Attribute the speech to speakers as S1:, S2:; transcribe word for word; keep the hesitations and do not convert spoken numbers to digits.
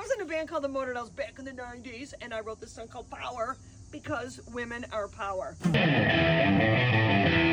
S1: was in a band called the Motorhells back in the nineties, and I wrote this song called Power because women are power.